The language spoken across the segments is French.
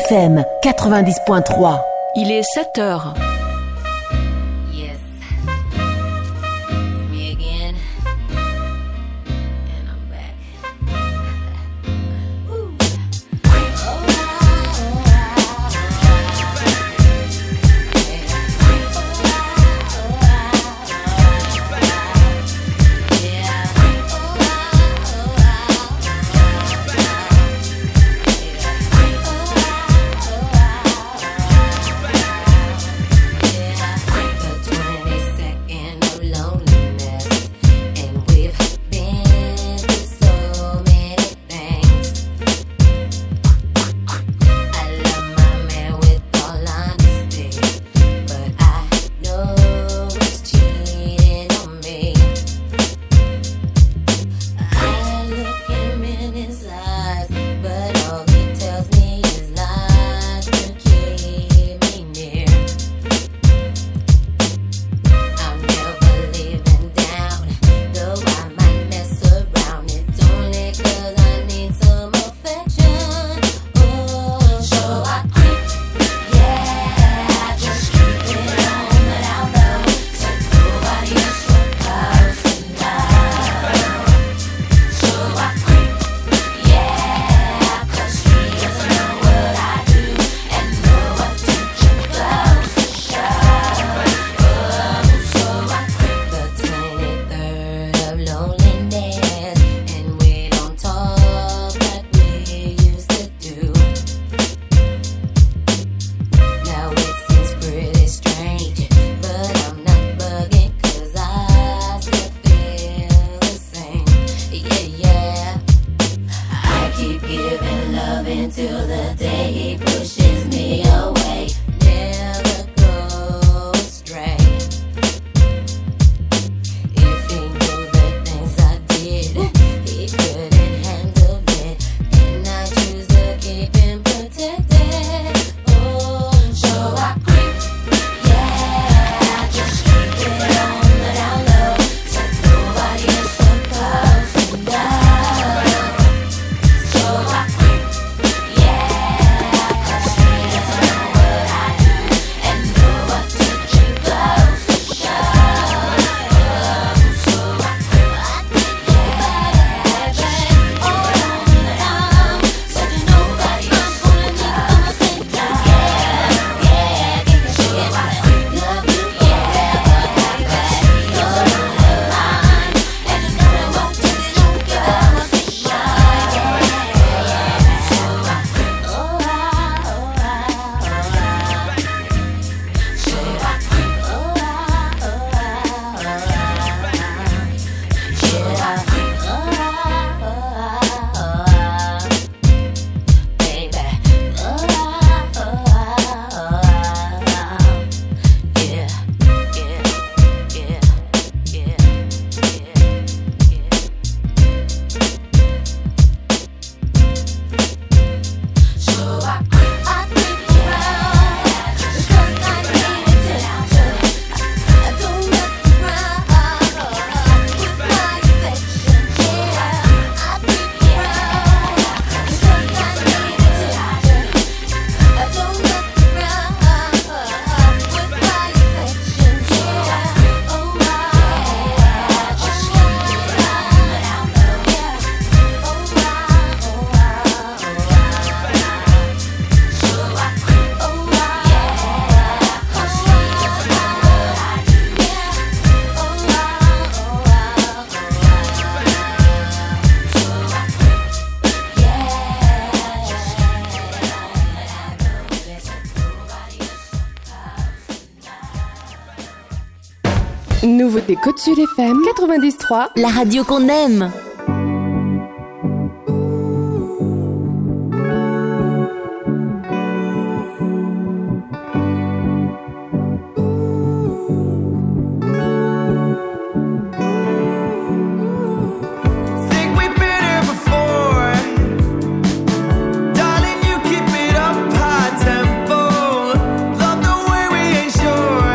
FM 90.3. Il est 7h. Nouveauté Côte Sud FM 90.3, la radio qu'on aime.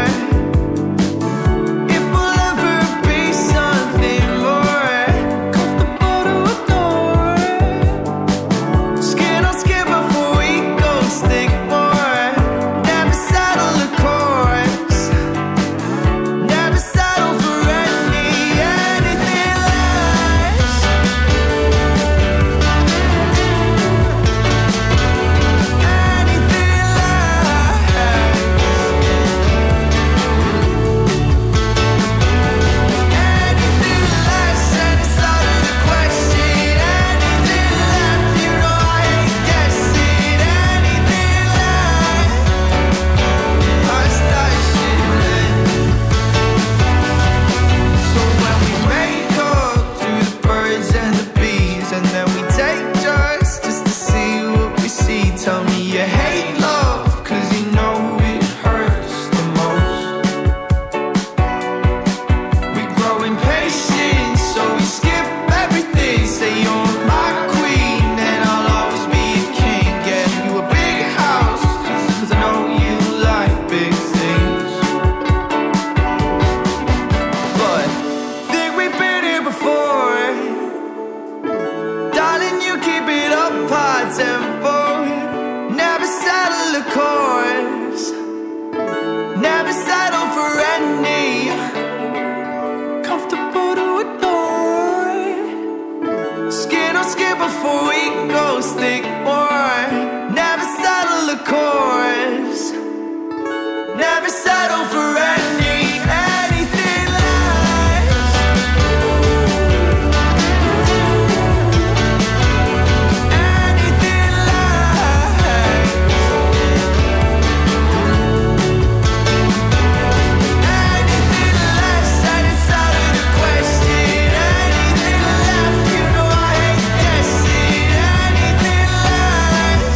If we'll ever be something more chorus. Never settle for anything less. Anything less. Anything less, and it's out of the question. Anything left, you know I hate guessing. Anything less.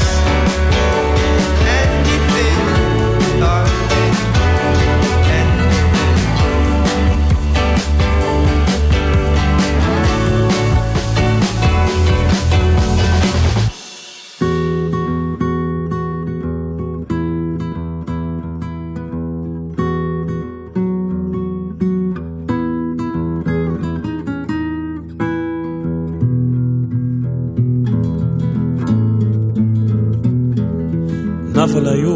Anything, darling. Navala yo,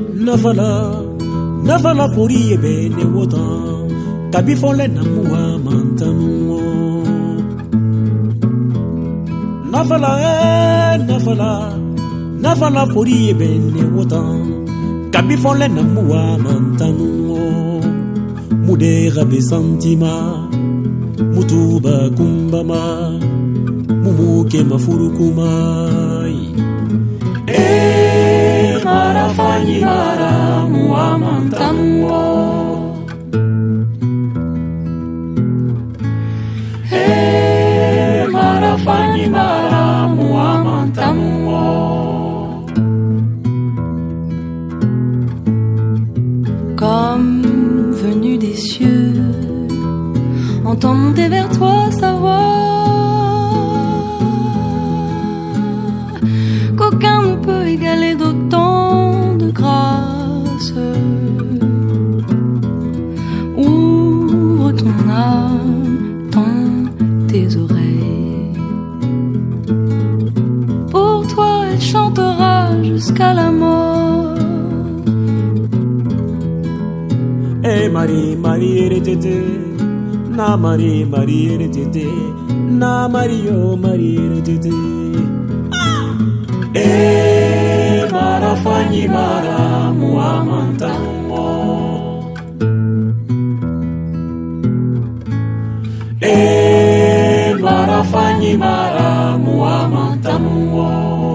navala fori ebe ne wotan, kabi fole na mua mantanu. Navala fori ebe ne wotan, kabi fole na mua mantanu. Mudera be santima, mutuba kumbama, mumuke mafurukumai. Marafanyi mara muamantanuo. Marafanyi mara muamantanuo. Comme venu des cieux, entends monter vers toi sa voix. Qu'aucun ne peut égaler d'autant de grâce. Ouvre ton âme, tends tes oreilles. Pour toi, elle chantera jusqu'à la mort. Eh Marie, Marie, eretete. Na Marie, Marie, eretete. Na Mario, Marie, eretete. Marafanyi mara muamantanuo. Marafanyi mara muamantanuo.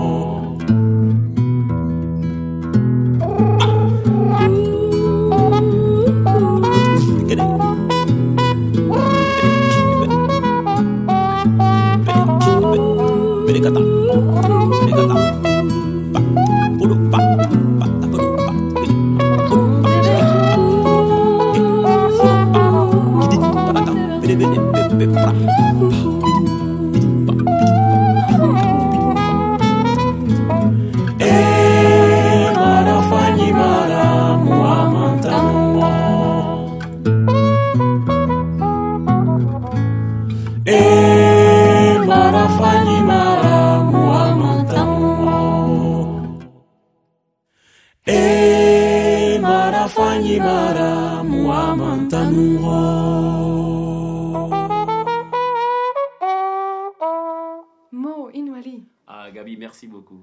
Mo Inouali. Ah, Gabi, merci beaucoup.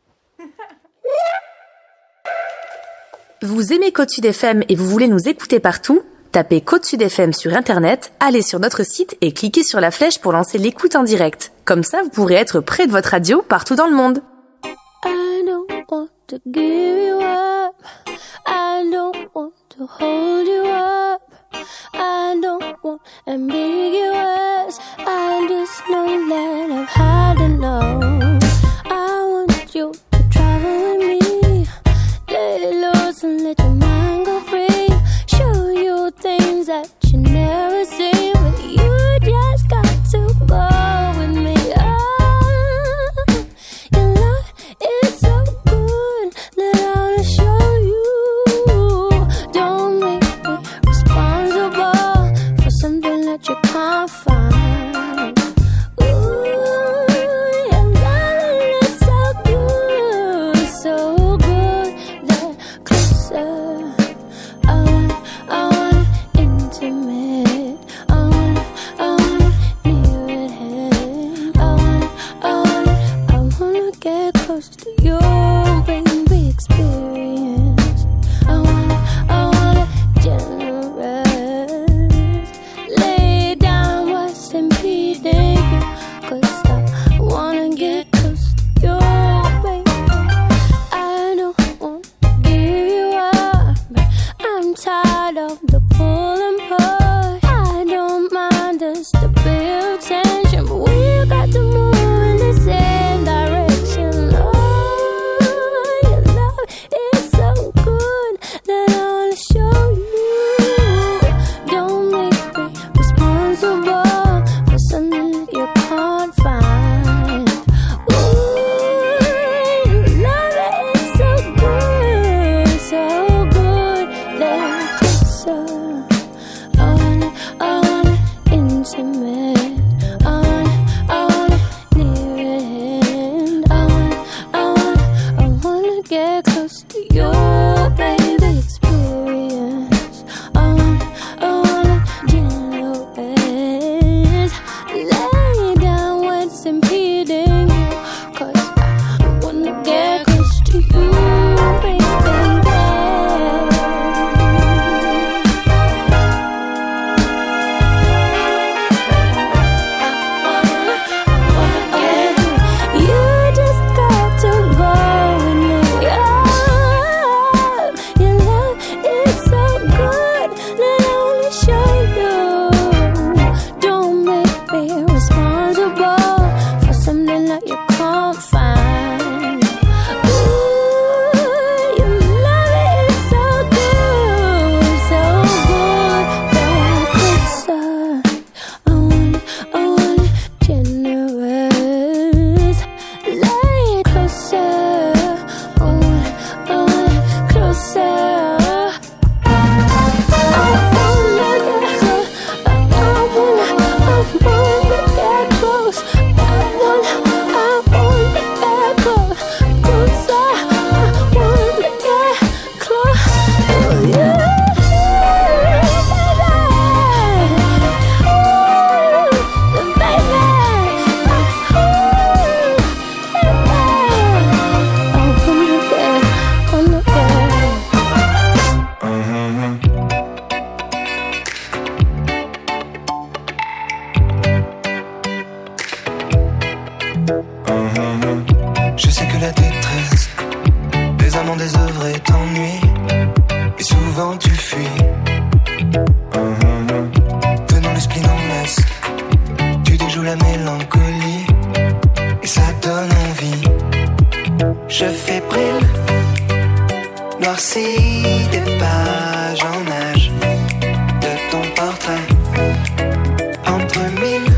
Vous aimez Côte Sud FM et vous voulez nous écouter partout? Tapez Côte Sud FM sur Internet, allez sur notre site et cliquez sur la flèche pour lancer l'écoute en direct. Comme ça, vous pourrez être près de votre radio partout dans le monde. I don't want to give you up. I don't want to hold you up. I don't want ambiguous. I just know that I've had enough. I want you to travel with me. Let it loose and let your mind go free. Show you things that you never seen. But you just got to go with me. Your love is so good that I wanna show you. Don't make get close to you, baby. Experience. I wanna generous. Lay down what's impeding you, 'cause I wanna get close to you, baby. Je sais que la détresse des amants désœuvrés t'ennuie, et souvent tu fuis. Tenant le spleen en laisse, tu déjoues la mélancolie, et ça donne envie. Je fébrile, noircis des pages en âge de ton portrait. Entre mille,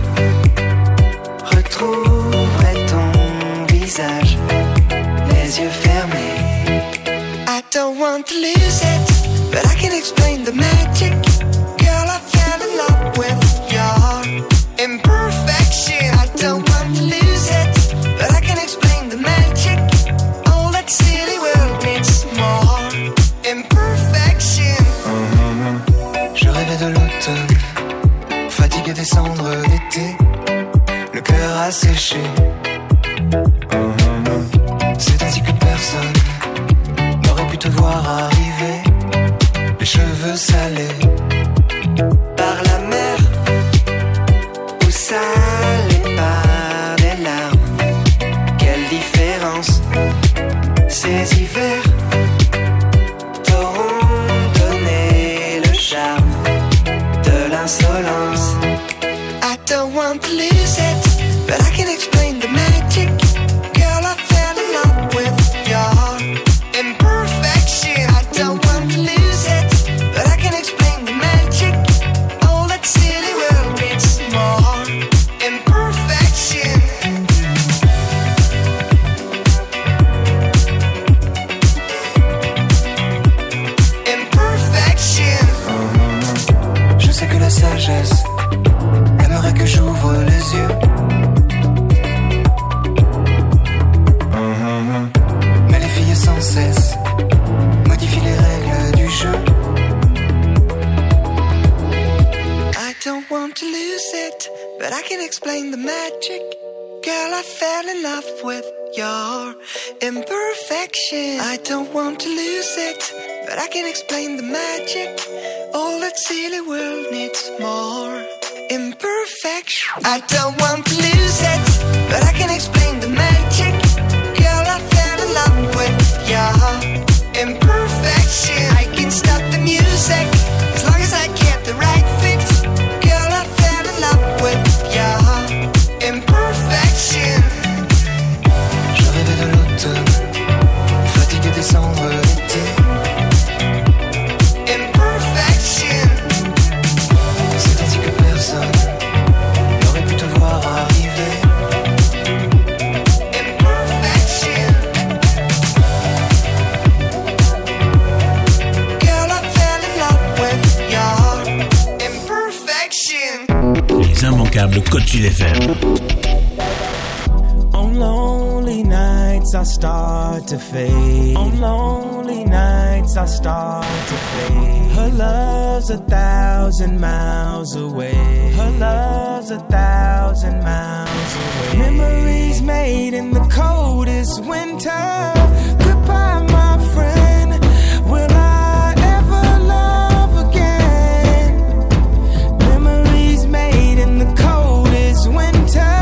retrouverai ton visage, les yeux fermés. I don't want to lose it, but I can explain the magic. Girl, I fell in love with your imperfection. I don't want to lose it, but I can explain the magic. All that silly world needs more imperfection. Je rêvais de l'automne, fatigué des cendres d'été, le cœur asséché. C'est ainsi que personne n'aurait pu te voir arriver, les cheveux salés par la mer, ou salés par des larmes. Quelle différence, ces hivers t'auront donné le charme de l'insolence. I don't want to lose it, but I can explain the magic. Girl, I fell in love with your imperfection. I don't want to lose it, but I can explain the magic. All that silly world needs more imperfection. Imperfection. Je sais que la sagesse aimerait que j'ouvre les yeux. Mais les filles sans cesse modifient les règles du jeu. I don't want to lose it, but I can explain the magic. Girl, I fell in love with your imperfection. I don't want to lose it, but I can explain the magic. All that silly world needs more imperfection. I don't want to lose it, but I can explain the magic. Girl, I fell in love with your imperfection. I can stop the music as long as I get the right fit. Girl, I fell in love with your imperfection. Je rêvais de l'automne, fatigué des cendres d'été. Imperfection. C'est ainsi que personne n'aurait pu te voir arriver. Imperfection. Girl, I fell in love with your imperfection. Les immanquables Côte Sud FM. On lonely nights nights I start to fade. On lonely nights I start to fade. Her love's 1,000 miles away. Her love's 1,000 miles away. Memories made in the coldest winter. Goodbye, my friend. Will I ever love again? Memories made in the coldest winter.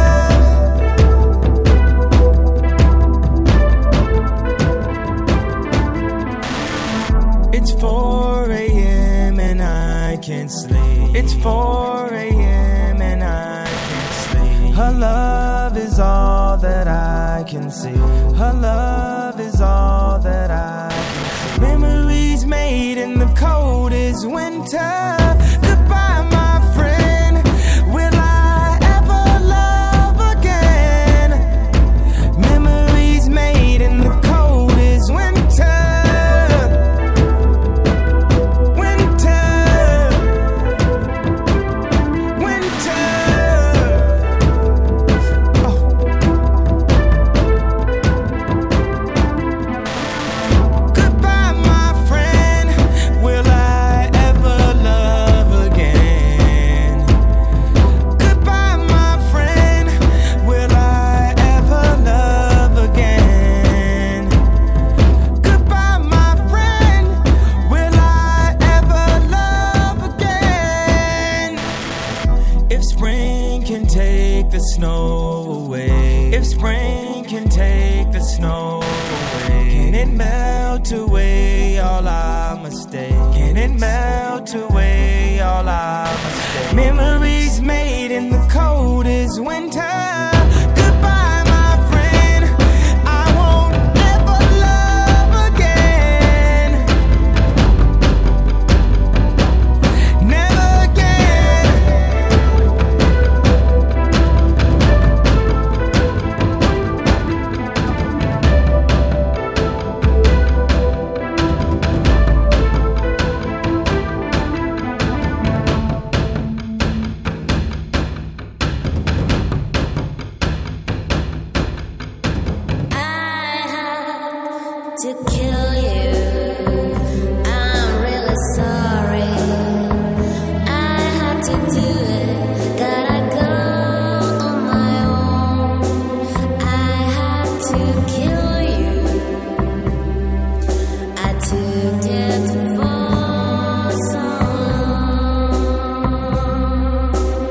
It's 4 a.m. and I can't sleep. It's 4 a.m. and I can't sleep. Her love is all that I can see. Her love is all that I can see. Memories made in the coldest winter. Goodbye, my friend. Will I ever love again? Memories made in the coldest winter. Snow away. If spring can take the snow away, can it melt away all our mistakes? Can it melt away all our mistakes? Memories made in the coldest winter. Goodbye, my friend. I won't ever love again. Never again. To kill you, I'm really sorry. I had to do it, gotta go on my own. I had to kill you, I took it for so long.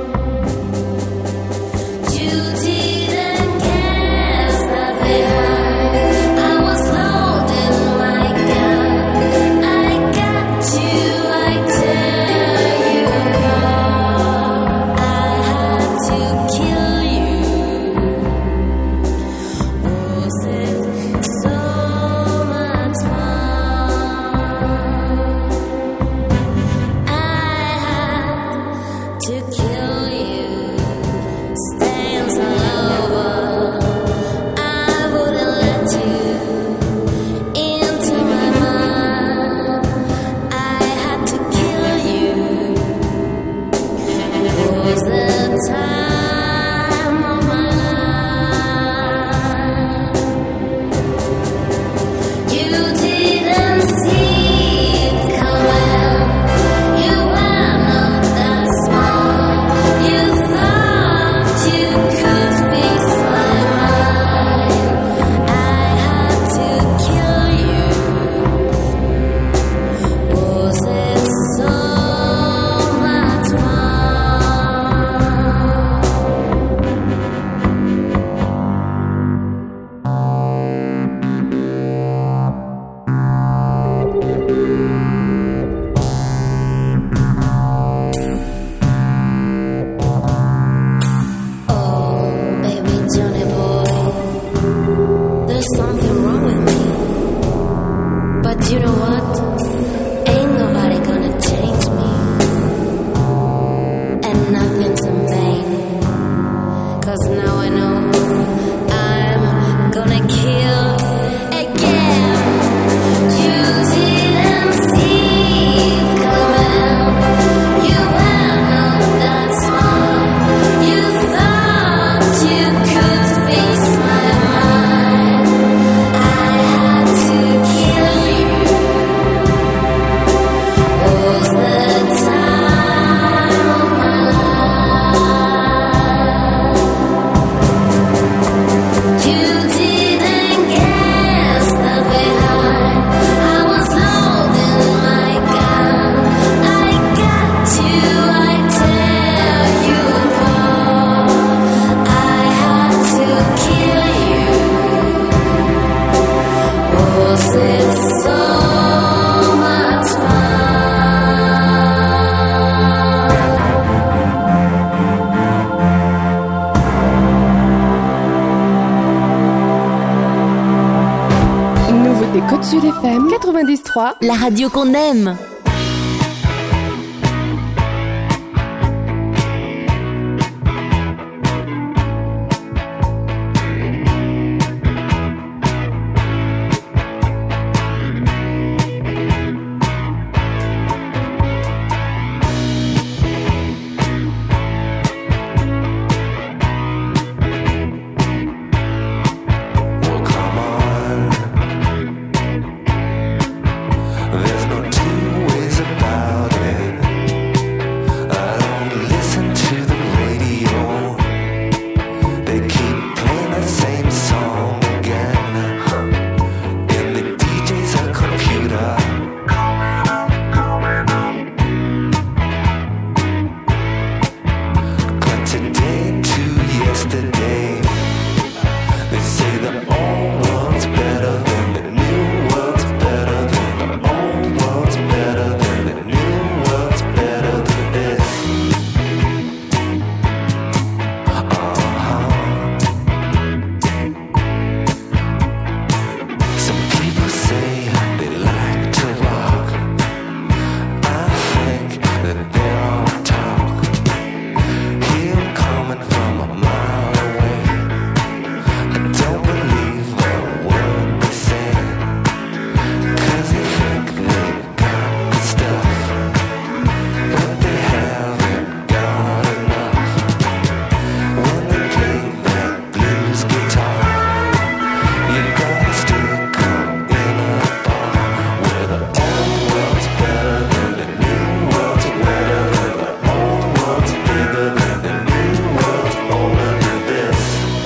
You didn't guess that they hurt. I was loaded my gun. I got you, I tear you apart. I had to kill you. Was it so much fun? I had to kill you. Stands all over. I wouldn't let you into my mind. I had to kill you. Was the time of my life. You didn't see it coming. You were not that smart. You thought you could fix my mind. I had to kill you. Was it so much fun? Oh, baby Johnny boy, there's something wrong with me. But you know what? Ain't nobody gonna change me. And nothing's in vain. 'Cause now I know I'm gonna kill again. You didn't see it coming. You were not that smart. You thought you could fix my mind. Côte Sud FM 93, La radio qu'on aime. There's no two ways about it. I don't listen to the radio. They keep playing the same song again. And the DJ's a computer. But today to yesterday, they say the old world's better than the new world's better than the old world's better than the new world's better than this. Some people say they like to rock. I think that they're all talk. Hear 'em coming from a mile away. I don't believe a word they say, 'cause they think they've got the stuff, but they haven't got enough. When they play that blues guitar, you gotta stick up in a bar where the old world's better than the new world's better than the old world's bigger than the new world's older than this.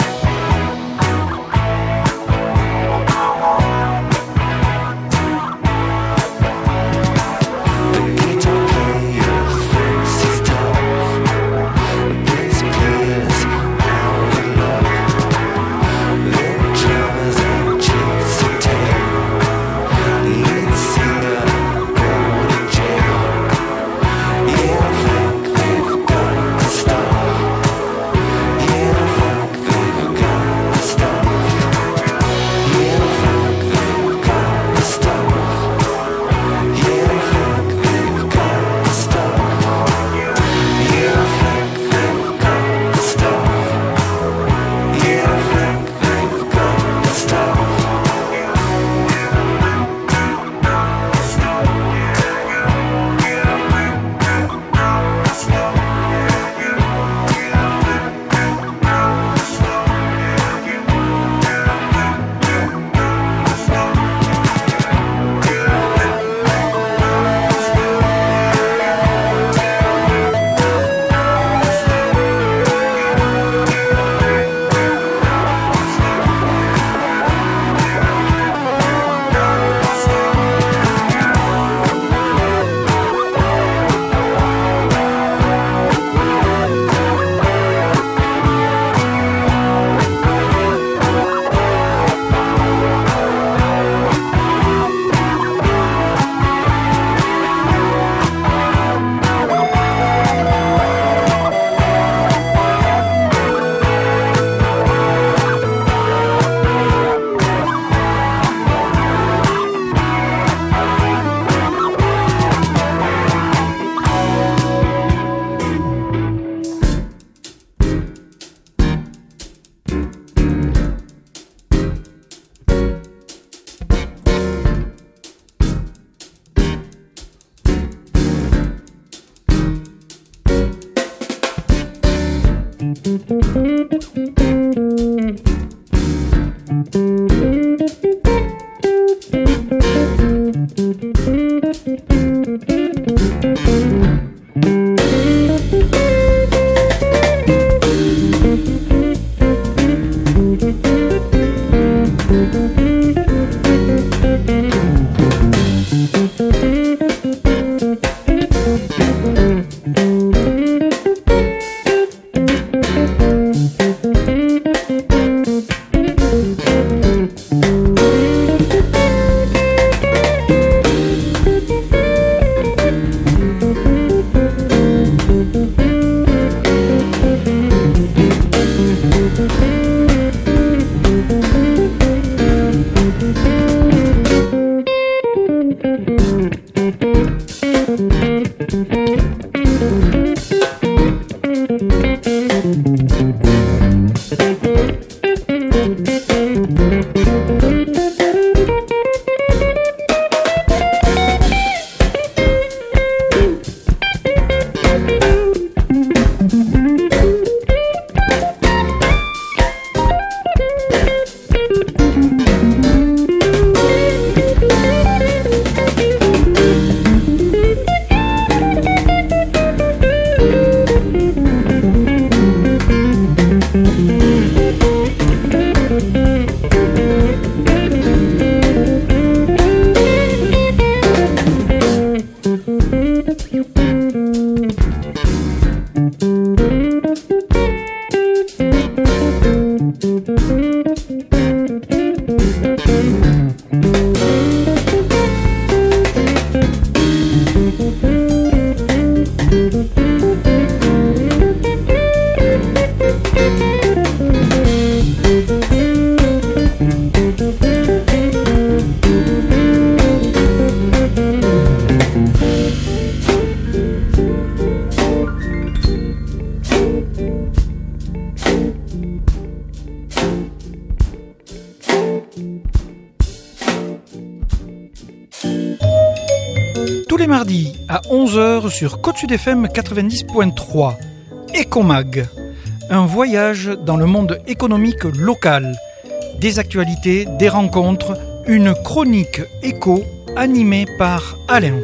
The guitar player thinks he's tough. The bass player's out of luck. Then drummers and chase a tail. Lead singer go to jail. Yeah, I think they've got the stuff. Yeah, I think they've got the stuff. Yeah, I think they've got the stuff. Yeah, I think they've got the stuff. Yeah, I think they've got the stuff. Yeah, I think they've got the stuff. Tous les mardis à 11h sur Côte Sud FM 90.3. Ecomag, un voyage dans le monde économique local. Des actualités, des rencontres, une chronique éco animée par Alain.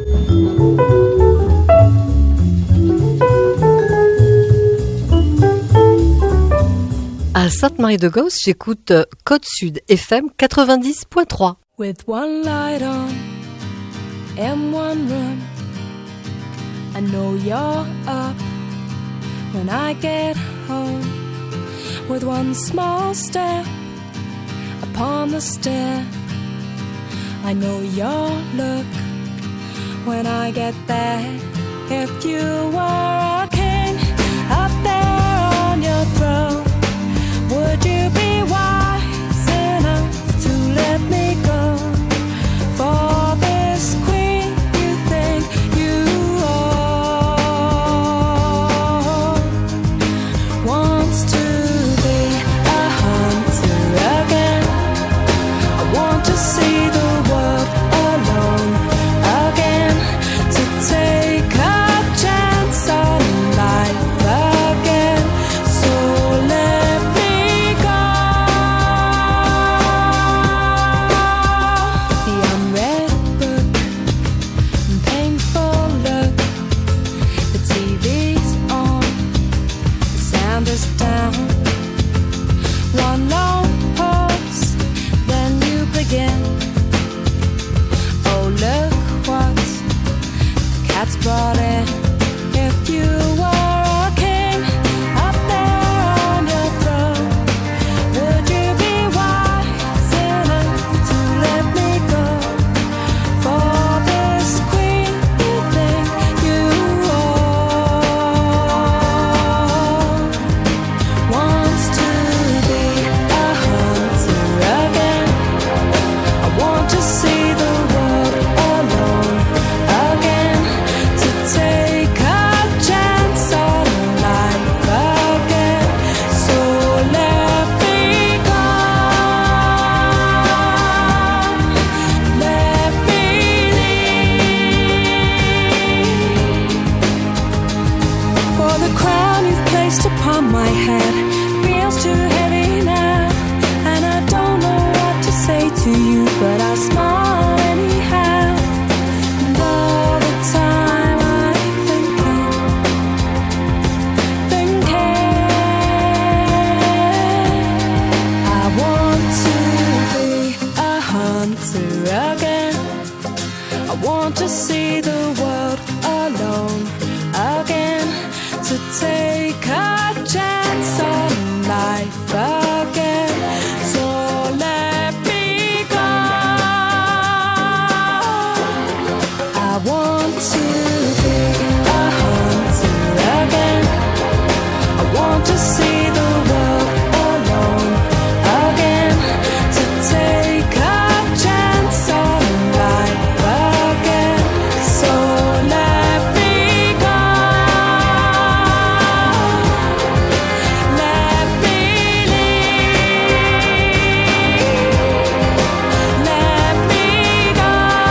À Sainte-Marie-de-Gausse, j'écoute Côte Sud FM 90.3. With one light on and one room, I know you're up when I get home. With one small step upon the stair, I know your look when I get there. If you were a king up there on your throne, would you be wise enough to let me go for this queen you think you own? Wants to be a hunter again. I want to see the world alone again, to take a chance on life again. So let me go. The unread book and painful look. The TV's on, the sound is down. One long pause, then you begin. Oh, look what the cat's brought in. If you were a king up there on your throne, would you be wise enough to let me go for this queen you think you own? Wants to be a hunter again. I want to see the world alone again, to take a chance on life again. So let me go. Let me leave. For the crown you've placed upon my head feels too heavy now, and I don't know what to say to you, but I'll smile anyhow. And all the time I'm thinking, I want to be a hunter again. I want to see the world alone again, to take a chance on life again. So let me go. I want to be a hunter again. I want to see the world alone again, to take a chance on life again. So let me go. Let me leave. Let me go.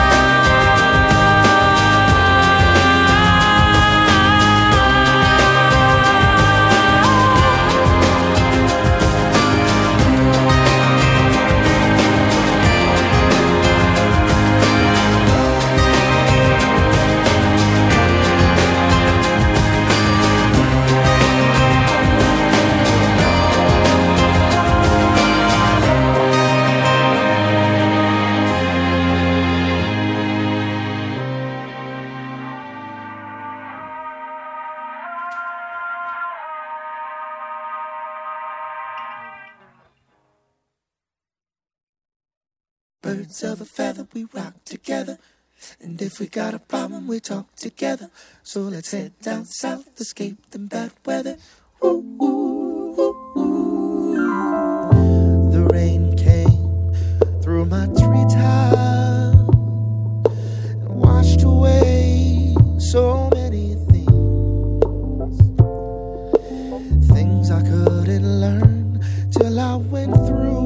Birds of a feather, we rock together. And if we got a problem, we talk together. So let's head down south, escape the bad weather. Woo, woo, woo, woo. The rain came through my treetop and washed away so many things. Things I couldn't learn till I went through.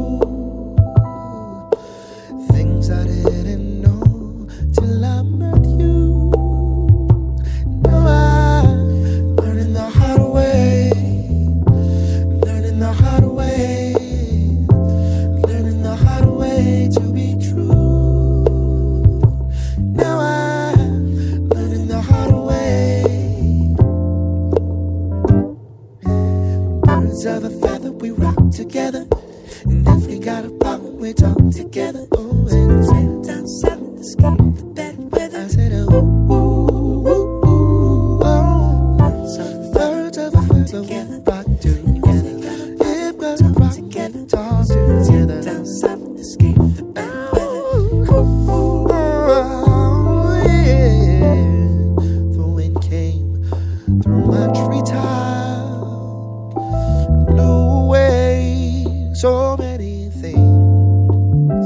Things I didn't know till I met you. I said, ooh, ooh, ooh, oh. Birds of a feather we rock together. If birds rock together, talk together. Down south, escape the bad weather. Oh, yeah. The wind came through my treetop, blew away so many things,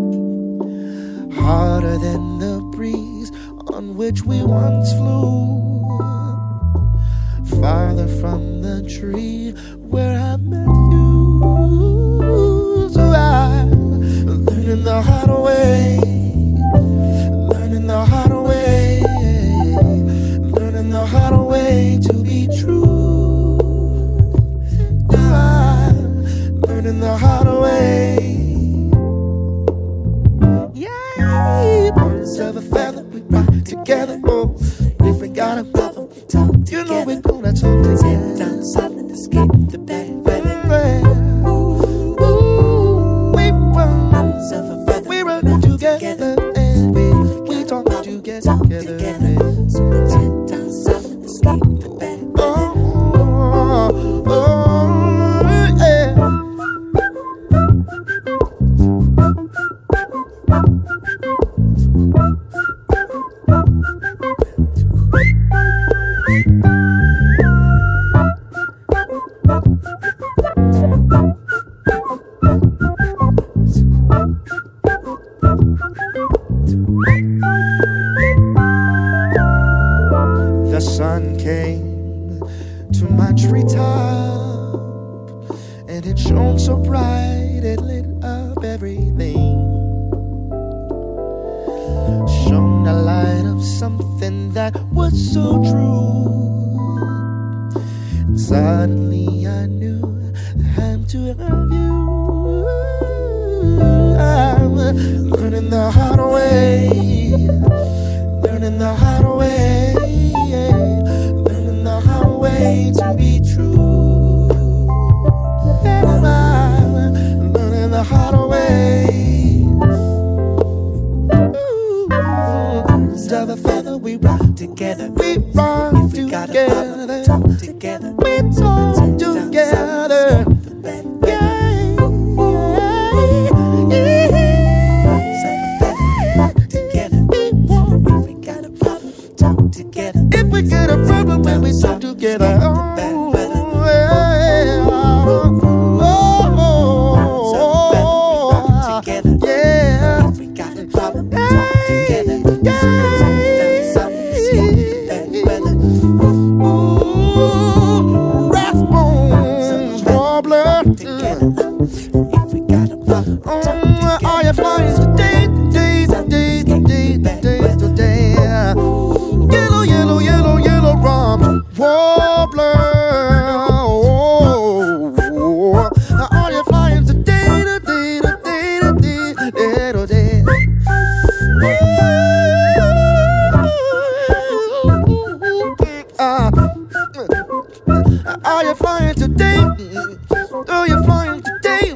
harder than the breeze on which we once flew, farther from the tree where I met you. So I learning the hard way, learning the hard way, learning the hard way to be true. I'm learning the hard way. Yeah, birds of a feather we rock together. Oh, if we got a problem, we talk together. You know we're gonna talk together. Down south and escape the bad weather. Ooh, we run, birds of a feather we run together, and we talk together. So pretend down south and escape the bad weather. Oh, yeah. The sun came to my treetop, and it shone so bright it lit up everything. Shone a light of something that was so true. And suddenly I knew I had to have you. I'm learning the hard way, learning the hard way, learning the hard way to be true. And I'm learning the hard way. Birds of a feather we rock together. We rock if we got together. A problem, we talk together. We talk together. If we get a problem when we talk together, oh, yeah, yeah. If we got a problem, we talk together. Ooh, rathbones, warbler. If we got a problem, we talk together. Are you flying today? Yellow rump warbler. Oh, are you flying today? Are you flying today? Are you flying today?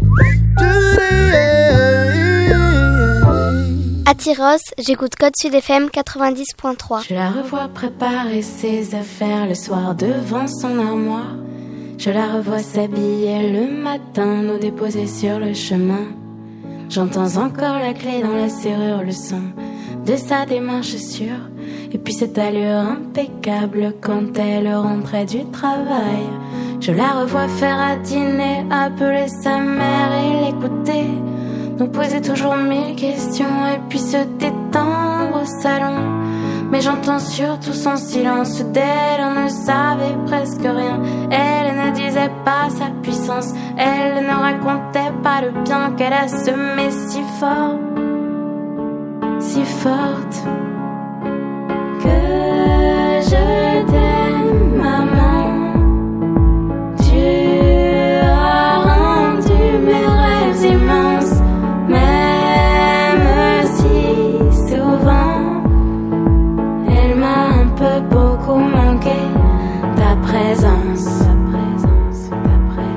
À Tyros, j'écoute Code Sud FM 90.3. Je la revois préparer ses affaires le soir devant son armoire. Je la revois s'habiller le matin, nous déposer sur le chemin. J'entends encore la clé dans la serrure, le son de sa démarche sûre. Et puis cette allure impeccable quand elle rentrait du travail. Je la revois faire à dîner, appeler sa mère et l'écouter, nous poser toujours 1000 questions et puis se détendre au salon. Mais j'entends surtout son silence, d'elle on ne savait presque rien. Elle ne disait pas sa puissance, elle ne racontait pas le bien qu'elle a semé si fort, si forte. Que je t'aime, maman. Tu as rendu mes rêves immenses, même si souvent elle m'a un peu beaucoup manqué. Ta présence.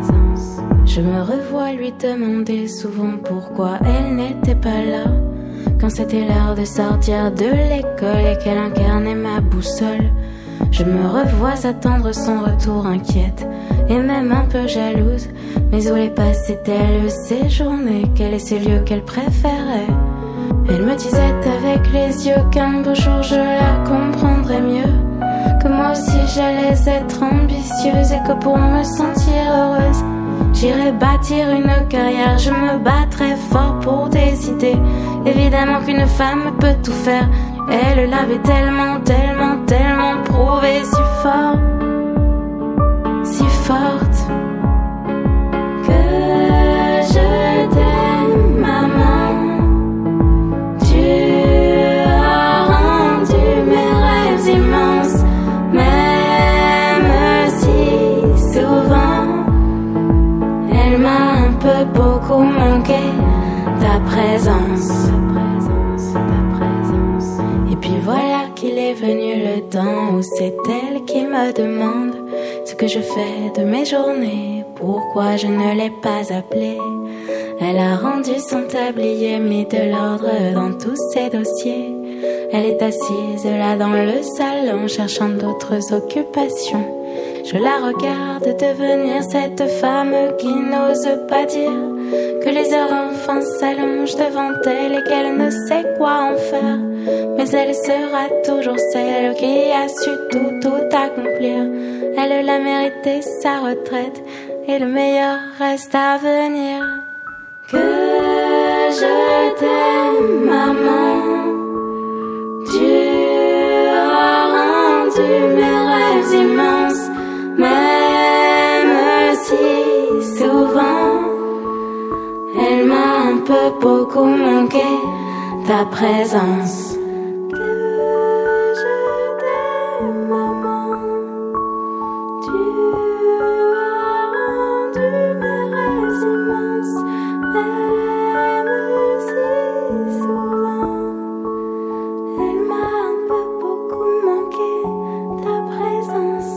Je me revois lui demander souvent pourquoi elle n'était pas là quand c'était l'heure de sortir de l'école et qu'elle incarnait ma boussole. Je me revois attendre son retour inquiète et même un peu jalouse. Mais où les passait-elle ces journées? Quels étaient ces lieux qu'elle préférait? Elle me disait avec les yeux qu'un beau jour je la comprendrais mieux, que moi aussi j'allais être ambitieuse et que pour me sentir heureuse j'irais bâtir une carrière. Je me battrais fort pour des idées. Évidemment qu'une femme peut tout faire. Elle l'avait tellement, tellement, tellement prouvé si fort, si forte, que je t'aime, maman. Tu as rendu mes rêves immenses, même si souvent elle m'a un peu beaucoup manqué, ta présence. Et puis voilà qu'il est venu le temps où c'est elle qui me demande ce que je fais de mes journées, pourquoi je ne l'ai pas appelée. Elle a rendu son tablier, mis de l'ordre dans tous ses dossiers. Elle est assise là dans le salon, cherchant d'autres occupations. Je la regarde devenir cette femme qui n'ose pas dire que les heures enfin s'allongent devant elle et qu'elle ne sait quoi en faire. Mais elle sera toujours celle qui a su tout accomplir. Elle a mérité sa retraite et le meilleur reste à venir. Que je t'aime, maman. Tu as rendu mes rêves immenses, même si souvent elle m'a un peu beaucoup manqué, ta présence. Que je t'aime, maman. Tu as rendu mes rêves immenses, même si souvent elle m'a un peu beaucoup manqué, ta présence.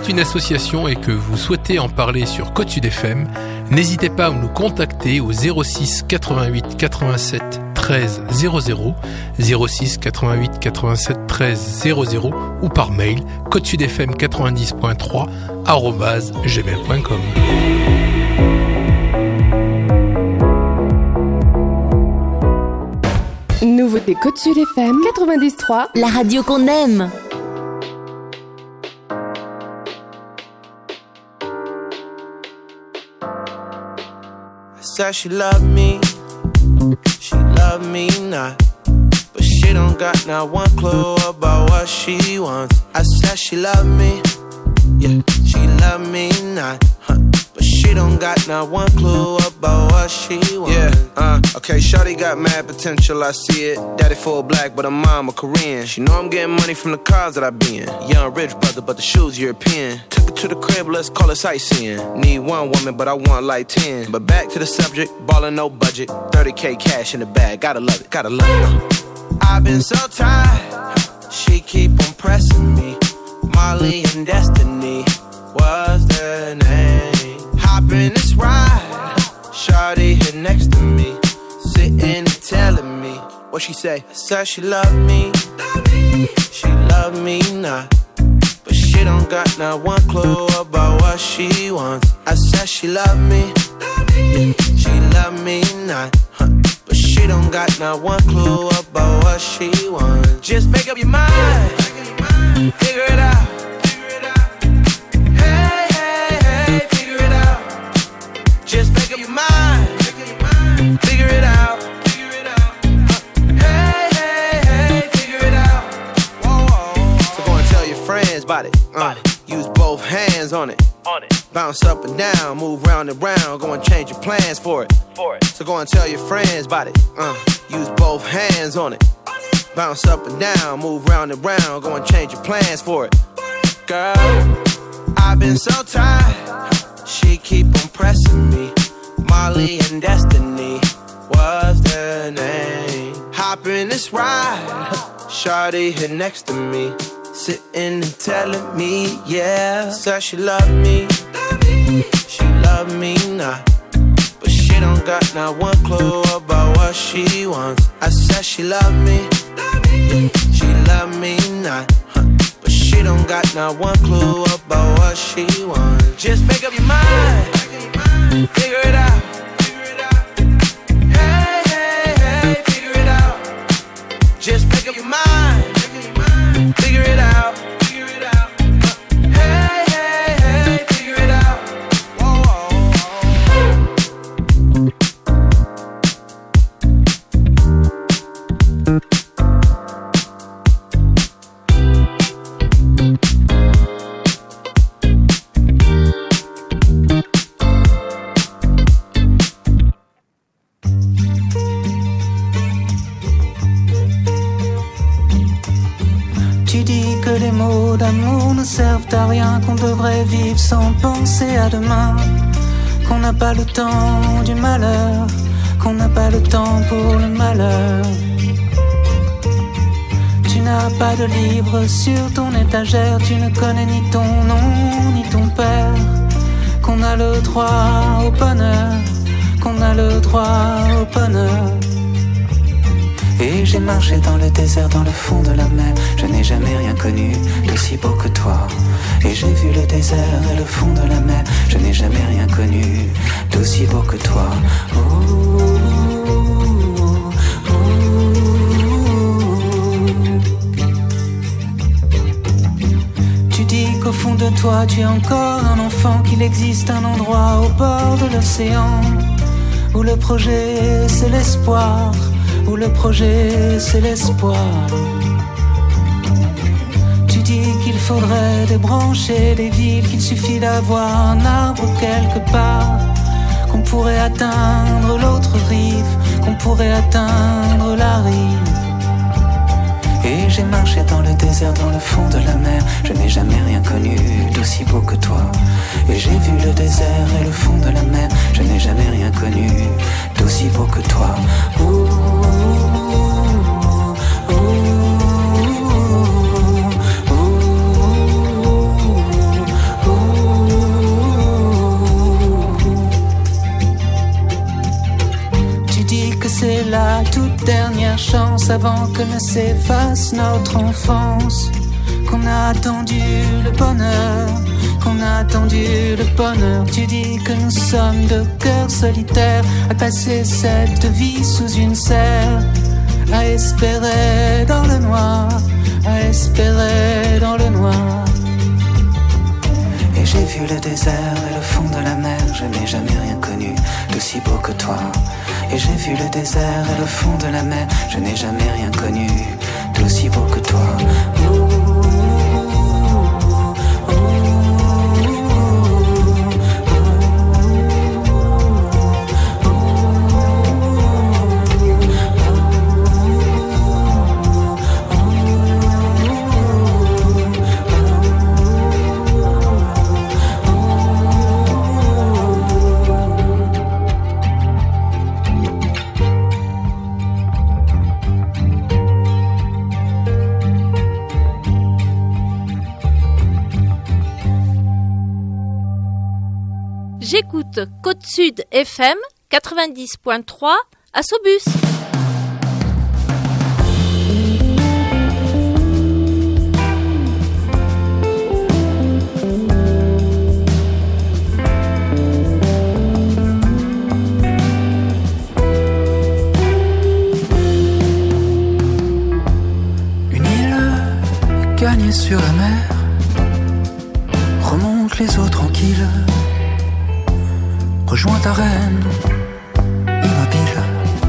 une association et que vous souhaitez en parler sur Côte Sud FM, n'hésitez pas à nous contacter au 06 88 87 13 00, 06 88 87 13 00 ou par mail codesudfm90.3 @gmail.com. Nouveauté Côte Sud FM 93, la radio qu'on aime. Said she loved me not. But she don't got not one clue about what she wants. I said she loved me, yeah, she loved me not. But she don't got not one clue about what she wants. Yeah, okay, shawty got mad potential, I see it. Daddy full black, but her mom a Korean. She know I'm getting money from the cars that I be in. Young rich brother, but the shoes European. Took her to the crib, let's call it sightseeing. Need one woman, but I want like 10. But back to the subject, ballin' no budget. 30K cash in the bag, gotta love it, gotta love it. I've been so tired, she keep on pressing me. Molly and Destiny was their name. Hop in this ride, shawty here next to me, sitting and telling me what she say. Said she loved me, she loved me not. But she don't got not one clue about what she wants. I said she loved me, she loved me not. But she don't got not one clue about what she wants. Just make up your mind, figure it out. Just make up your mind, figure it out. Hey, hey, hey, figure it out. Whoa, whoa. So go and tell your friends about it. Use both hands on it. Bounce up and down, move round and round. Go and change your plans for it. So go and tell your friends about it. Use both hands on it. Bounce up and down, move round and round. Go and change your plans for it. Girl, I've been so tired, she keep on pressing me. Molly and Destiny was their name. Hop in this ride, shawty here next to me, sitting and telling me, yeah. Said she loved me, she loved me not. But she don't got not one clue about what she wants. I said she loved me, she loved me not. But she don't got not one clue about what she wants. Just make up your mind, figure it out. Hey, hey, hey, figure it out. Just make up your mind, figure it out. Hey, hey, hey, figure it out. Whoa, whoa, Tu dis que les mots d'amour ne servent à rien, qu'on devrait vivre sans penser à demain, qu'on n'a pas le temps du malheur, qu'on n'a pas le temps pour le malheur. Tu n'as pas de livre sur ton étagère, tu ne connais ni ton nom ni ton père, qu'on a le droit au bonheur, qu'on a le droit au bonheur. Et j'ai marché dans le désert, dans le fond de la mer. Je n'ai jamais rien connu d'aussi beau que toi. Et j'ai vu le désert et le fond de la mer. Je n'ai jamais rien connu d'aussi beau que toi. Oh, oh, oh. Tu dis qu'au fond de toi tu es encore un enfant, qu'il existe un endroit au bord de l'océan où le projet c'est l'espoir, où le projet c'est l'espoir. Tu dis qu'il faudrait débrancher les villes, qu'il suffit d'avoir un arbre quelque part, qu'on pourrait atteindre l'autre rive, qu'on pourrait atteindre la rive. Et j'ai marché dans le désert, dans le fond de la mer. Je n'ai jamais rien connu d'aussi beau que toi. Et j'ai vu le désert et le fond de la mer. Je n'ai jamais rien connu d'aussi beau que toi. Ouh. dernière chance avant que ne s'efface notre enfance. Qu'on a attendu le bonheur, qu'on a attendu le bonheur. Tu dis que nous sommes deux cœurs solitaires à passer cette vie sous une serre, à espérer dans le noir, à espérer dans le noir. Et j'ai vu le désert et le fond de la mer, je n'ai jamais rien connu d'aussi beau que toi. Et j'ai vu le désert et le fond de la mer, je n'ai jamais rien connu d'aussi beau que toi. J'écoute Côte Sud FM 90.3 à Saubus. Une île gagnée sur la mer remonte les eaux tranquilles, rejoins ta reine, immobile.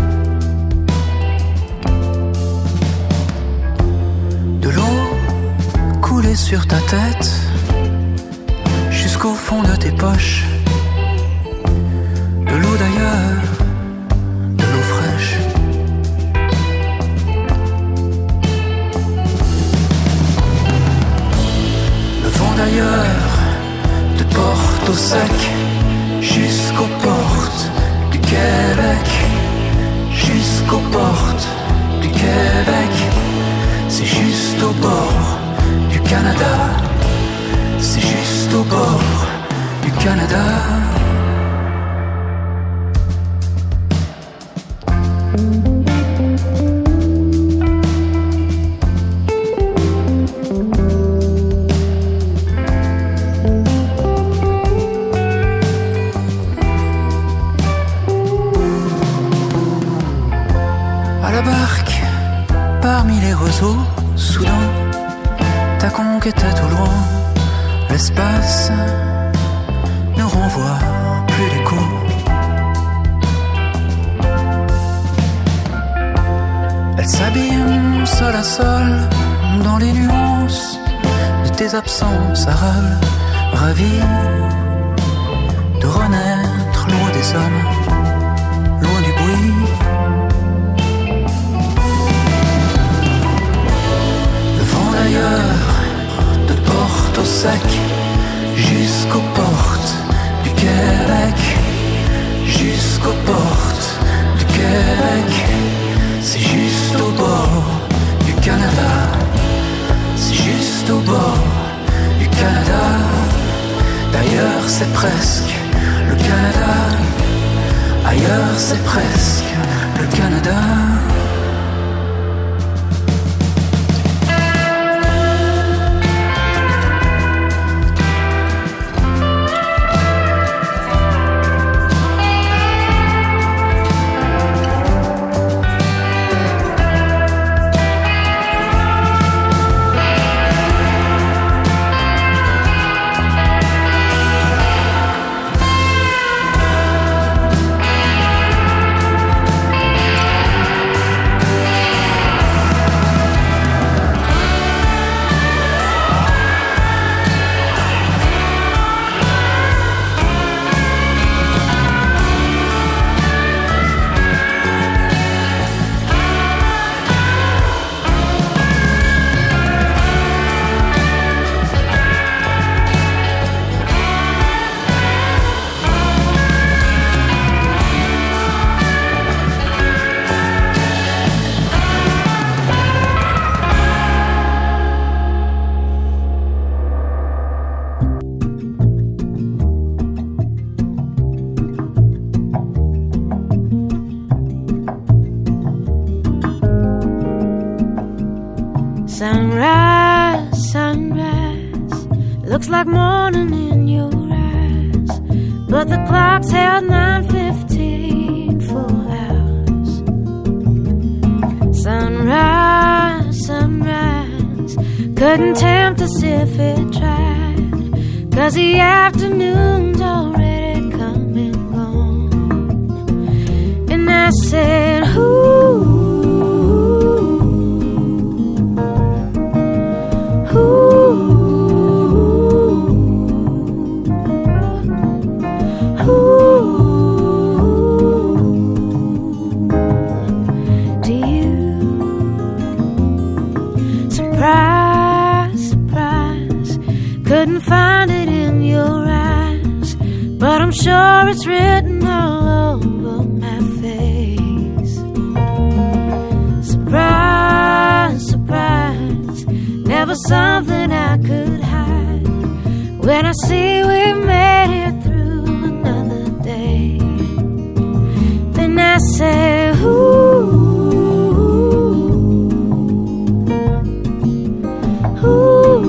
De l'eau coulée sur ta tête, jusqu'au fond de tes poches. De l'eau d'ailleurs, de l'eau fraîche. Le vent d'ailleurs te porte au sec, jusqu'aux portes du Québec, jusqu'aux portes du Québec. C'est juste au bord du Canada, c'est juste au bord du Canada. Soudain, ta conquête est au loin. L'espace ne renvoie plus l'écho. Elle s'abîme sol à sol dans les nuances de tes absences arables, ravie de renaître loin des hommes, loin du bruit. D'ailleurs, te porte au sec, jusqu'aux portes du Québec, jusqu'aux portes du Québec. C'est juste au bord du Canada, c'est juste au bord du Canada. D'ailleurs, c'est presque le Canada, ailleurs, c'est presque le Canada. Sunrise, sunrise, looks like morning in your eyes, but the clock's held 9:15 for hours. Sunrise, sunrise, couldn't tempt us if it tried, 'cause the afternoon's already come and gone. And I said, ooh, couldn't find it in your eyes, but I'm sure it's written all over my face. Surprise, surprise, never something I could hide. When I see we made it through another day, then I say, ooh, ooh.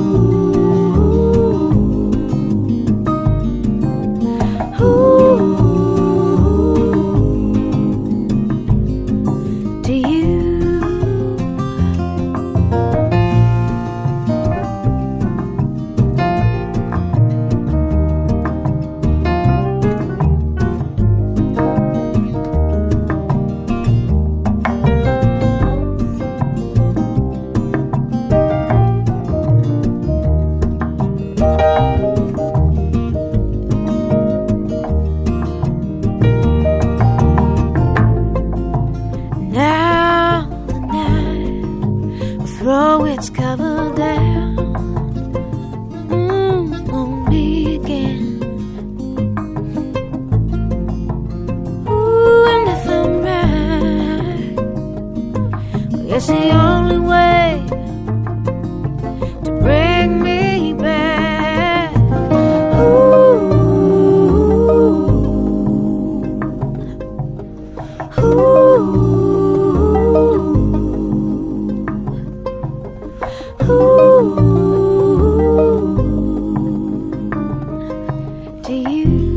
It's the only way to bring me back. Ooh, ooh, ooh, to you.